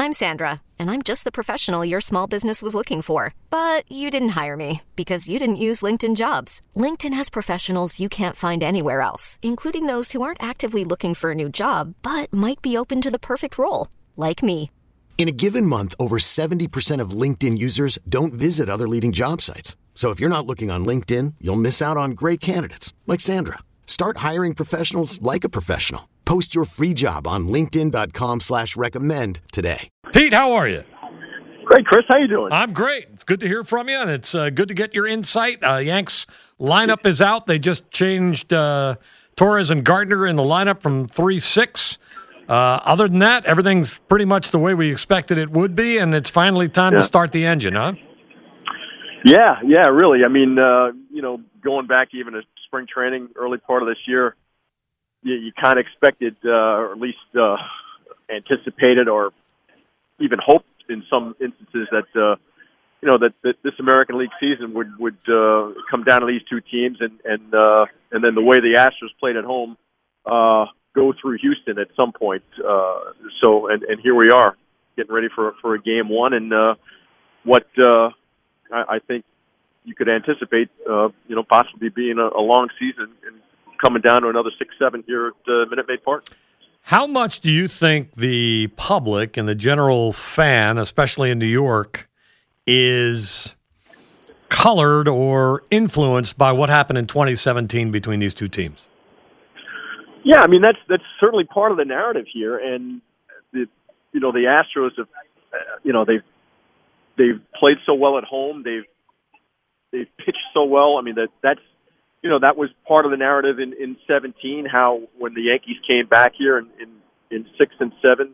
I'm Sandra, and I'm just the professional your small business was looking for. But you didn't hire me because you didn't use LinkedIn Jobs. LinkedIn has professionals you can't find anywhere else, including those who aren't actively looking for a new job, but might be open to the perfect role, like me. In a given month, over 70% of LinkedIn users don't visit other leading job sites. So if you're not looking on LinkedIn, you'll miss out on great candidates like Sandra. Start hiring professionals like a professional. Post your free job on linkedin.com/recommend today. Pete, how are you? Great, Chris. How you doing? I'm great. It's good to hear from you, and it's good to get your insight. Yanks lineup is out. They just changed Torres and Gardner in the lineup from 3-6. Other than that, everything's pretty much the way we expected it would be, and it's finally time to start the engine, huh? Yeah, really. I mean, going back even to spring training, early part of this year, you kind of expected, or at least anticipated, or even hoped in some instances that that this American League season would come down to these two teams, and then the way the Astros played at home, go through Houston at some point. And here we are, getting ready for a game one, and what I think you could anticipate, possibly being a long season and coming down to another 6-7 here at Minute Maid Park. How much do you think the public and the general fan, especially in New York, is colored or influenced by what happened in 2017 between these two teams? Yeah, I mean that's certainly part of the narrative here, and the Astros have, they've played so well at home, they've pitched so well. I mean that's that was part of the narrative in 17. How when the Yankees came back here in 6 and 7,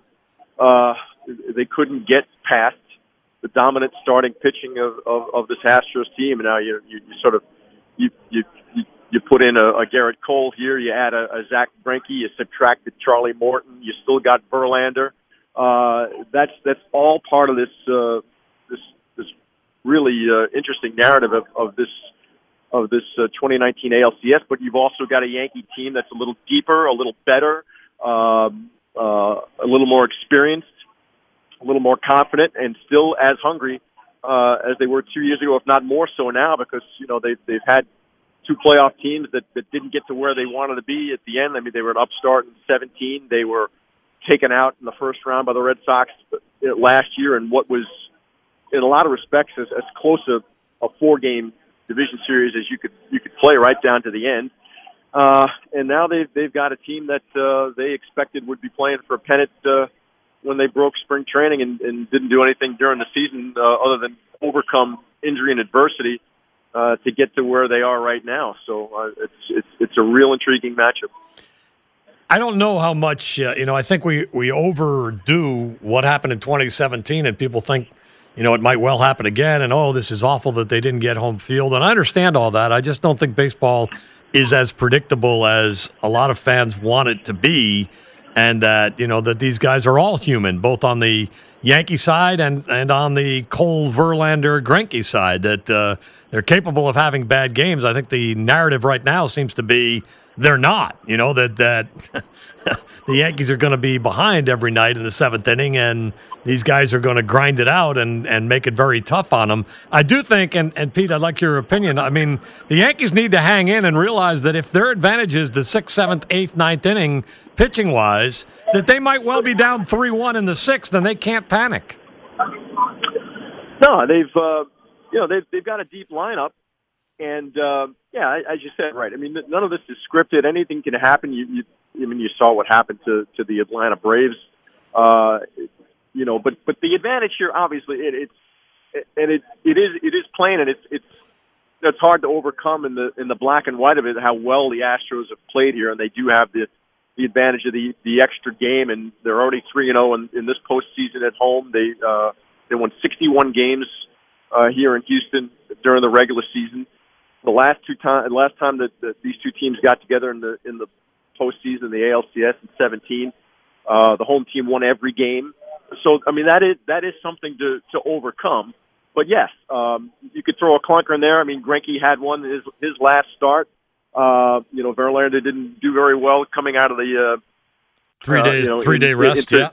they couldn't get past the dominant starting pitching of this Astros team. And now you sort of you put in a Garrett Cole here, you add a Zach Greinke, you subtracted Charlie Morton, you still got Verlander. That's all part of this really interesting narrative of this 2019 ALCS. But you've also got a Yankee team that's a little deeper, a little better, a little more experienced, a little more confident, and still as hungry as they were 2 years ago, if not more so now, because they've had two playoff teams that didn't get to where they wanted to be at the end. I mean, they were an upstart in 17. They were taken out in the first round by the Red Sox last year, and what was, in a lot of respects, as close a 4-game division series as you could play right down to the end. And now they've got a team that they expected would be playing for a pennant when they broke spring training and didn't do anything during the season other than overcome injury and adversity to get to where they are right now. So it's a real intriguing matchup. I don't know how much, I think we overdo what happened in 2017, and people think, it might well happen again, and, this is awful that they didn't get home field. And I understand all that. I just don't think baseball is as predictable as a lot of fans want it to be, and that, that these guys are all human, both on the Yankee side and on the Cole, Verlander, Greinke side, that they're capable of having bad games. I think the narrative right now seems to be they're not, that the Yankees are going to be behind every night in the 7th inning, and these guys are going to grind it out and make it very tough on them. I do think, and Pete, I'd like your opinion. I mean, the Yankees need to hang in and realize that if their advantage is the 6th, 7th, 8th, 9th inning, pitching-wise, that they might well be down 3-1 in the 6th, and they can't panic. No, they've got a deep lineup. And, as you said, right. I mean, none of this is scripted. Anything can happen. You saw what happened to the Atlanta Braves. But the advantage here, obviously, it is plain, and it's hard to overcome in the black and white of it how well the Astros have played here, and they do have the advantage of the extra game, and they're already 3-0 in this postseason at home. They won 61 games here in Houston during the regular season. The last time that these two teams got together in the postseason, the ALCS in 17, the home team won every game. So I mean that is something to overcome. But yes, you could throw a clunker in there. I mean, Greinke had one his last start. Verlander didn't do very well coming out of the 3 days, 3 day rest. On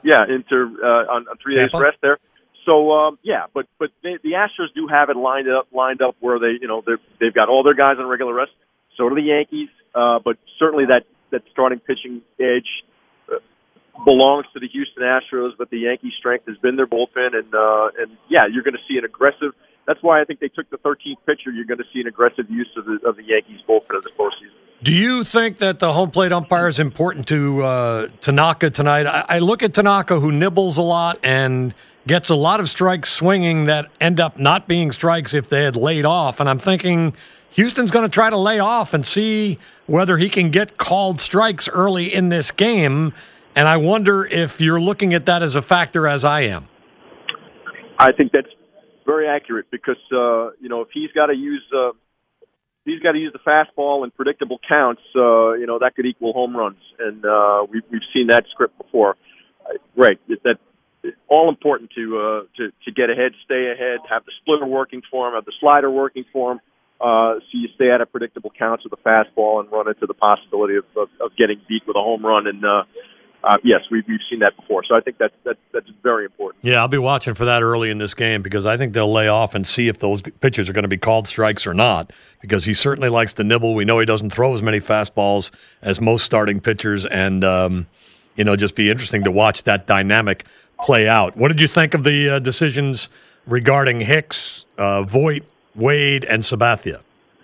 3 days rest there. So but the Astros do have it lined up where they've got all their guys on regular rest. So do the Yankees, but certainly that starting pitching edge belongs to the Houston Astros. But the Yankees' strength has been their bullpen, and you're going to see an aggressive. That's why I think they took the 13th pitcher. You're going to see an aggressive use of the Yankees' bullpen in the postseason. Do you think that the home plate umpire is important to Tanaka tonight? I look at Tanaka, who nibbles a lot and gets a lot of strikes swinging that end up not being strikes if they had laid off. And I'm thinking Houston's going to try to lay off and see whether he can get called strikes early in this game. And I wonder if you're looking at that as a factor as I am. I think that's very accurate because, if he's got to use the fastball in predictable counts, that could equal home runs. And we've seen that script before. Right. That's all important to get ahead, stay ahead, have the splitter working for him, have the slider working for him. So you stay out of predictable counts with the fastball and run into the possibility of getting beat with a home run. And yes, we've seen that before. So I think that's very important. Yeah, I'll be watching for that early in this game because I think they'll lay off and see if those pitchers are going to be called strikes or not, because he certainly likes to nibble. We know he doesn't throw as many fastballs as most starting pitchers, and just be interesting to watch that dynamic play out. What did you think of the decisions regarding Hicks, Voit, Wade, and Sabathia?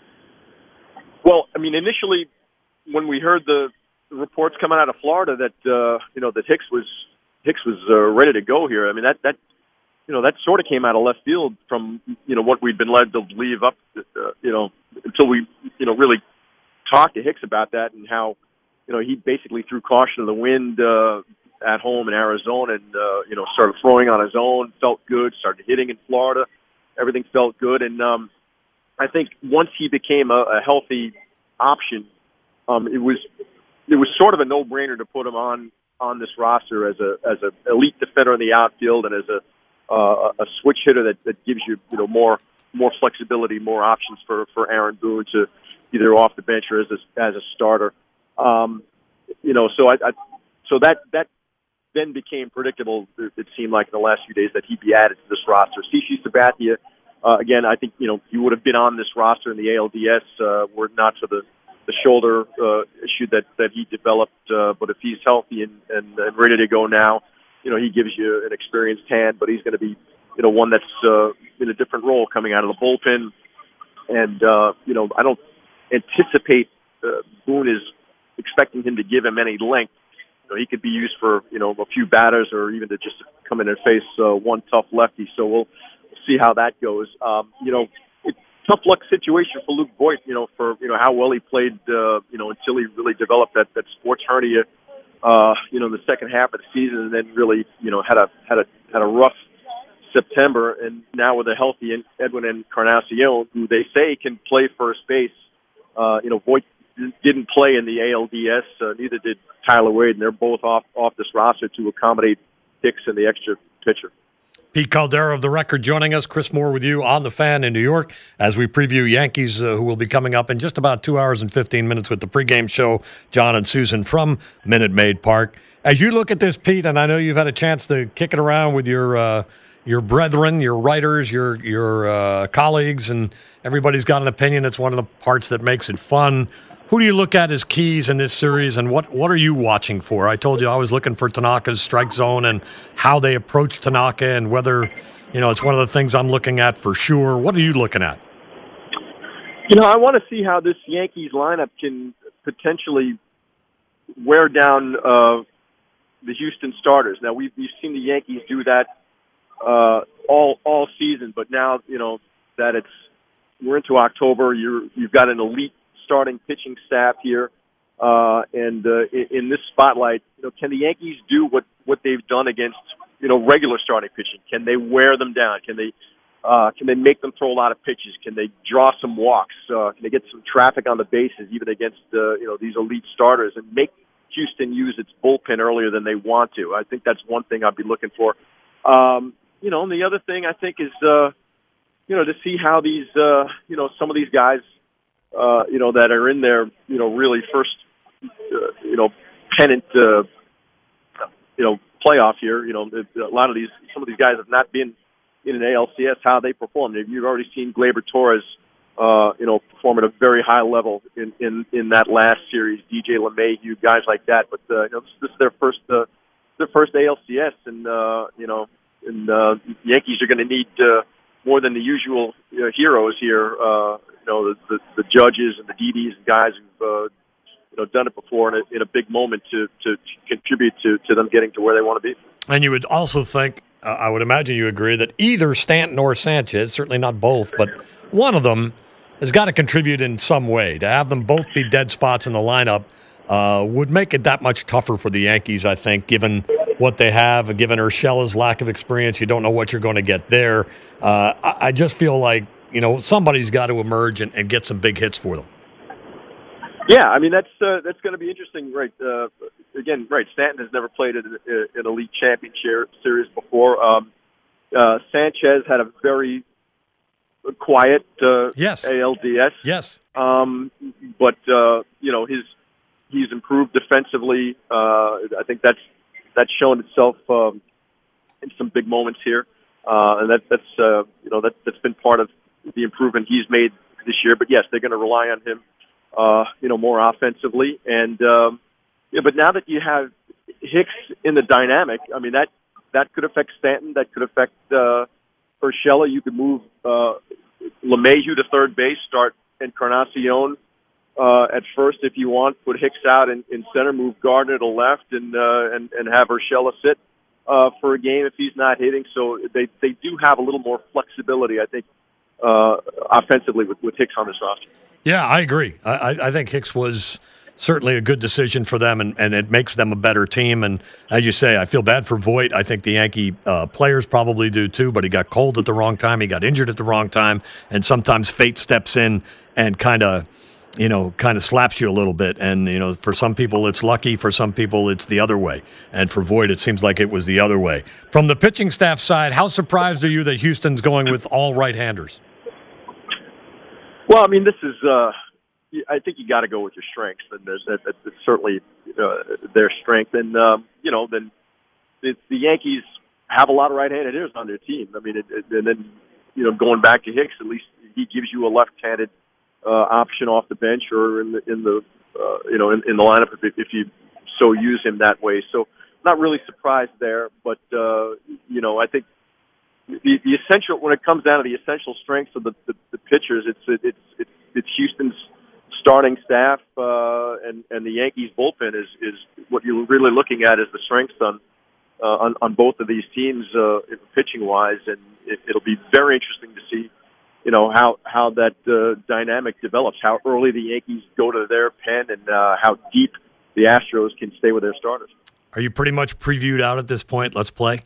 Well, I mean, initially when we heard the reports coming out of Florida that that Hicks was ready to go here, I mean that sort of came out of left field from what we'd been led to believe up until we really talked to Hicks about that, and how he basically threw caution to the wind at home in Arizona, and started throwing on his own, felt good, started hitting in Florida, everything felt good, and I think once he became a healthy option, it was sort of a no-brainer to put him on this roster as a elite defender in the outfield and as a switch hitter that gives you more flexibility, more options for Aaron Boone to either off the bench or as a starter. So that then became predictable. It seemed like in the last few days that he'd be added to this roster. CC Sabathia, again, I think he would have been on this roster in the ALDS were it not for the shoulder issue that he developed. But if he's healthy and ready to go now, he gives you an experienced hand. But he's going to be one that's in a different role coming out of the bullpen. And I don't anticipate Boone is expecting him to give him any length. He could be used for a few batters or even to just come in and face one tough lefty. So we'll see how that goes. Tough luck situation for Luke Voit, for how well he played, until he really developed that sports hernia, in the second half of the season, and then really, had a rough September, and now with a healthy Edwin Encarnacion, who they say can play first base. Voit didn't play in the ALDS, neither did Tyler Wade, and they're both off this roster to accommodate Hicks and the extra pitcher. Pete Caldera of The Record joining us. Chris Moore with you on The Fan in New York as we preview Yankees, who will be coming up in just about 2 hours and 15 minutes with the pregame show, John and Susan from Minute Maid Park. As you look at this, Pete, and I know you've had a chance to kick it around with your brethren, your writers, your colleagues, and everybody's got an opinion. It's one of the parts that makes it fun. Who do you look at as keys in this series, and what are you watching for? I told you I was looking for Tanaka's strike zone and how they approach Tanaka, and whether, it's one of the things I'm looking at for sure. What are you looking at? I want to see how this Yankees lineup can potentially wear down the Houston starters. Now, we've seen the Yankees do that all season, but now, that we're into October, you've got an elite starting pitching staff here, and in this spotlight, can the Yankees do what they've done against regular starting pitching? Can they wear them down? Can they make them throw a lot of pitches? Can they draw some walks? Can they get some traffic on the bases even against these elite starters and make Houston use its bullpen earlier than they want to? I think that's one thing I'd be looking for. And the other thing I think is to see how these some of these guys that are in their, really first, pennant playoff here. Some of these guys have not been in an ALCS. How they performed. You've already seen Gleyber Torres, perform at a very high level in that last series. DJ LeMahieu, guys like that. But this is their first ALCS, and the Yankees are going to need more than the usual heroes here. The judges and the DBs and guys who've done it before in a big moment to contribute to them getting to where they want to be. And you would also think, I would imagine you agree, that either Stanton or Sanchez, certainly not both, but one of them has got to contribute in some way. To have them both be dead spots in the lineup would make it that much tougher for the Yankees, I think, given what they have, given Urshela's lack of experience. You don't know what you're going to get there. I just feel like, somebody's got to emerge and get some big hits for them. Yeah, I mean, that's going to be interesting, right? Stanton has never played in an elite championship series before. Sanchez had a very quiet yes. ALDS. Yes. But he's improved defensively. I think that's shown itself in some big moments here, and that's been part of the improvement he's made this year. But yes, they're going to rely on him. More offensively. And, but now that you have Hicks in the dynamic, I mean, that could affect Stanton. That could affect Urshela. You could move LeMahieu to third base, start Encarnacion at first if you want, put Hicks out in center, move Gardner to left, and have Urshela sit for a game if he's not hitting. So they do have a little more flexibility, I think, offensively with Hicks on this roster. Yeah, I agree. I think Hicks was certainly a good decision for them, and it makes them a better team. And as you say, I feel bad for Voit. I think the Yankee players probably do too, but he got cold at the wrong time. He got injured at the wrong time, and sometimes fate steps in and kind of slaps you a little bit. And, for some people it's lucky, for some people it's the other way. And for Voit, it seems like it was the other way. From the pitching staff side, how surprised are you that Houston's going with all right-handers? Well, I mean, this is, I think you got to go with your strengths, and that's certainly their strength. And, then the Yankees have a lot of right-handed hitters on their team. I mean, and then, going back to Hicks, at least he gives you a left-handed option off the bench or in the lineup if you so use him that way. So not really surprised there, but, I think the essential, when it comes down to the essential strengths of the pitchers, it's Houston's starting staff and the Yankees bullpen is what you're really looking at, is the strengths on both of these teams pitching wise, and it'll be very interesting to see how that dynamic develops, how early the Yankees go to their pen, and how deep the Astros can stay with their starters. Are you pretty much previewed out at this point? Let's play.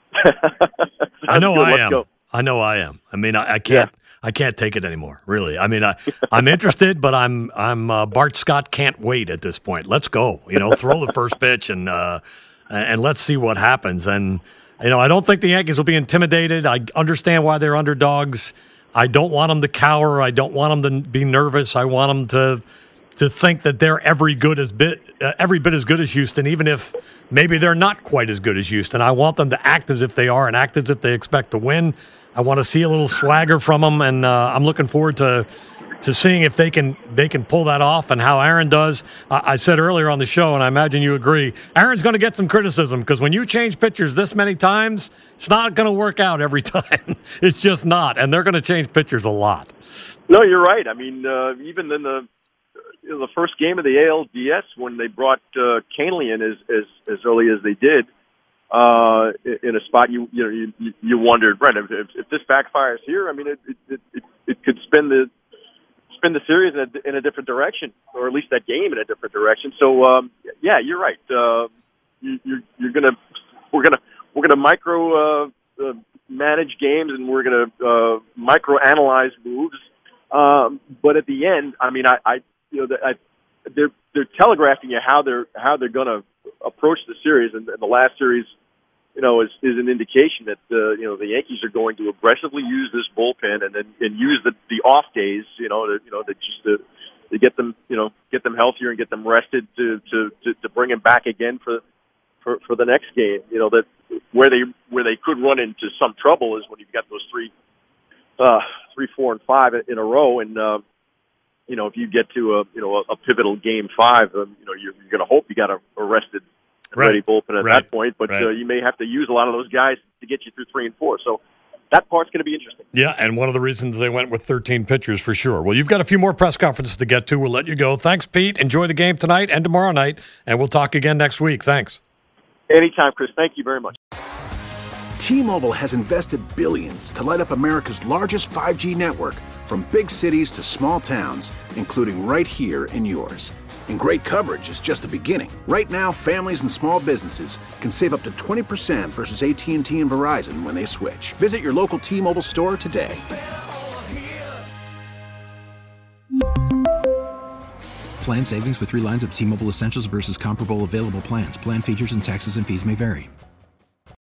I know I am. Go. I know I am. I mean, I can't. Yeah. I can't take it anymore. Really. I mean, I'm interested, but I'm Bart Scott can't wait at this point. Let's go. Throw the first pitch and let's see what happens. And I don't think the Yankees will be intimidated. I understand why they're underdogs. I don't want them to cower. I don't want them to be nervous. I want them to think that they're every bit as good as Houston, even if maybe they're not quite as good as Houston. I want them to act as if they are and act as if they expect to win. I want to see a little swagger from them, and I'm looking forward to seeing if they can pull that off and how Aaron does. I said earlier on the show, and I imagine you agree, Aaron's going to get some criticism because when you change pitchers this many times, it's not going to work out every time. It's just not, and they're going to change pitchers a lot. No, you're right. I mean, even in the first game of the ALDS, when they brought Kahnle in as early as they did, in a spot you wondered, Brent, if this backfires here, I mean, it could spin the series in a different direction, or at least that game in a different direction. So yeah, you're right. We're gonna micro manage games, and we're gonna micro analyze moves. But at the end, I mean, they're telegraphing you how they're gonna approach the series, and the last series, is an indication that the Yankees are going to aggressively use this bullpen and use the off days, to get them healthier and get them rested to bring them back again for for the next game. You know, that where they could run into some trouble is when you've got those 3, 4, and 5 in a row, and you know, if you get to a pivotal game 5, you know, you're going to hope you got a rested and ready bullpen at that point, but you may have to use a lot of those guys to get you through 3 and 4. So that part's going to be interesting. Yeah, and one of the reasons they went with 13 pitchers for sure. Well, you've got a few more press conferences to get to. We'll let you go. Thanks, Pete. Enjoy the game tonight and tomorrow night, and we'll talk again next week. Thanks. Anytime, Chris. Thank you very much. T-Mobile has invested billions to light up America's largest 5G network, from big cities to small towns, including right here in yours. And great coverage is just the beginning. Right now, families and small businesses can save up to 20% versus AT&T and Verizon when they switch. Visit your local T-Mobile store today. Plan savings with 3 lines of T-Mobile Essentials versus comparable available plans. Plan features and taxes and fees may vary.